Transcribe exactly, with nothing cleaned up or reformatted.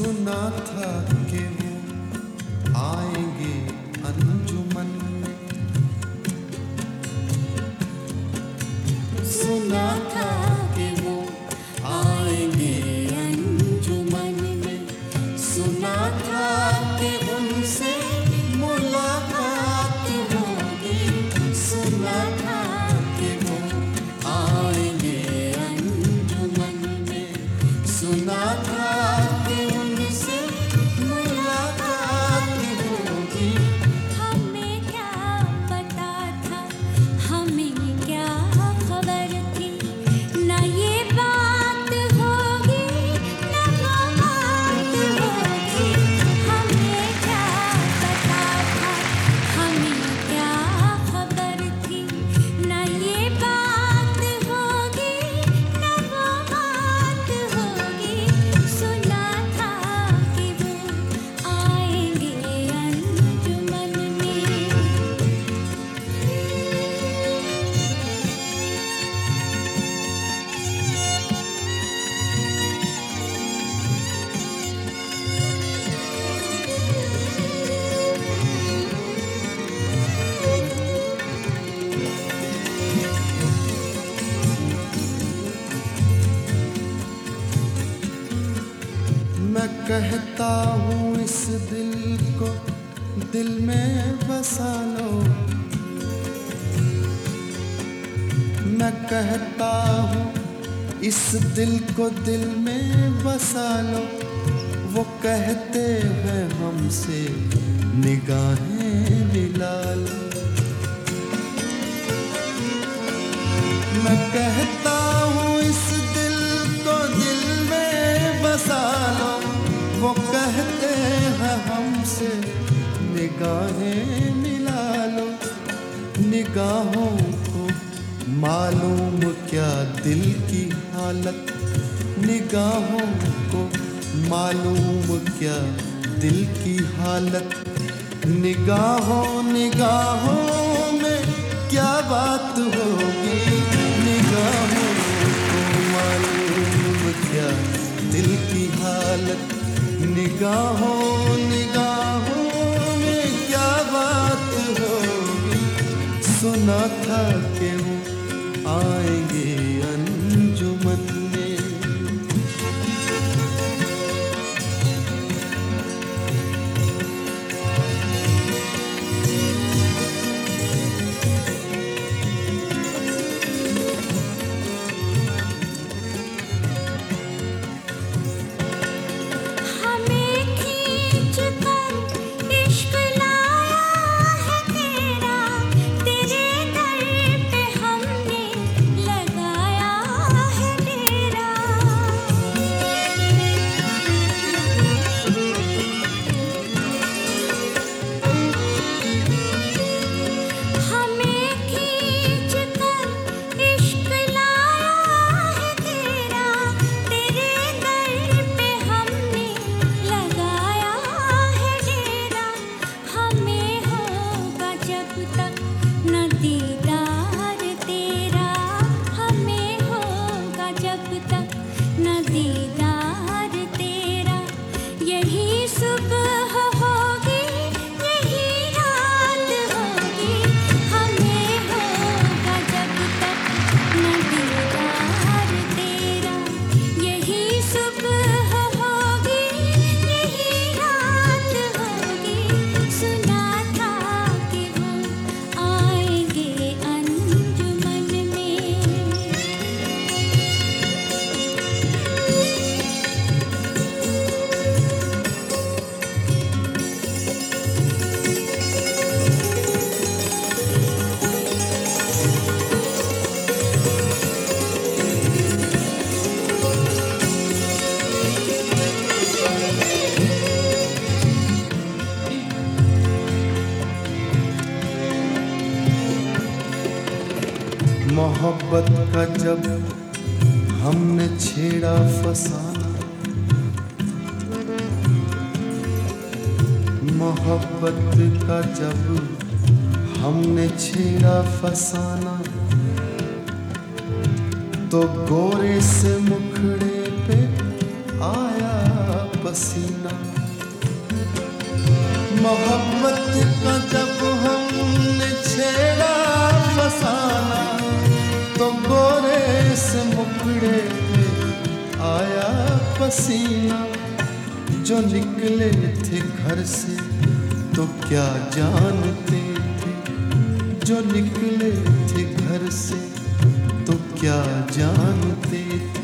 सुना था कि वो आएंगे अंजुमन में, सुना था कि वो आएंगे अंजुमन में, सुना था कि उनसे मुलाकात होगी, सुना था कि वो आएंगे अंजुमन में, सुना था कि उनसे मुलाकात होगी। हमें क्या पता था, हमें क्या खबर थी, न ये बात होगी न वो बात होगी। हमें क्या पता था, हमें क्या खबर थी, न ये बात होगी न वो बात होगी। सुना था कि वो आएंगे अंजुमन में। मैं कहता हूँ इस दिल को दिल में बसा लो, मैं कहता हूँ इस दिल को दिल में बसा लो। वो कहते हैं हमसे निगाहें मिला लो, मैं कहता हूँ इस दिल को दिल में बसा लो। वो कहते हैं हमसे निगाहें मिला लो। निगाहों को मालूम क्या दिल की हालत, निगाहों को मालूम क्या दिल की हालत। निगाहों निगाहों में क्या बात होगी, निगाहों को मालूम क्या दिल की हालत। निगाहों निगाहों में क्या बात होगी। सुना था कि वो आएंगे अंजुमन में। हमें खींच कर इश्क लाया है तेरा, तेरे दर पे हमने लगाया है डेरा। हमें खींच कर इश्क लाया है तेरा, तेरे दर पे हमने लगाया है डेरा। हमें होगा जब तक न दीदार तेरा, हमें होगा जब तक न दीदार तेरा। यही सुबह होगी यही रात होगी, हमें होगा जब तक न दीदार तेरा। यही सुबह होगी यही रात होगी। सुना था कि वो आएंगे अंजुमन में। मोहब्बत का जब हमने छेड़ा फसाना, मोहब्बत का जब हमने छेड़ा फसाना, तो गोरे से मुखड़े पे आया पसीना। मोहब्बत का जब हमने छेड़ा फसाना, तो गोरे से मुखड़े पे आया पसीना। जो निकले थे घर से तो क्या जानते थे, जो निकले थे घर से तो क्या जानते थे।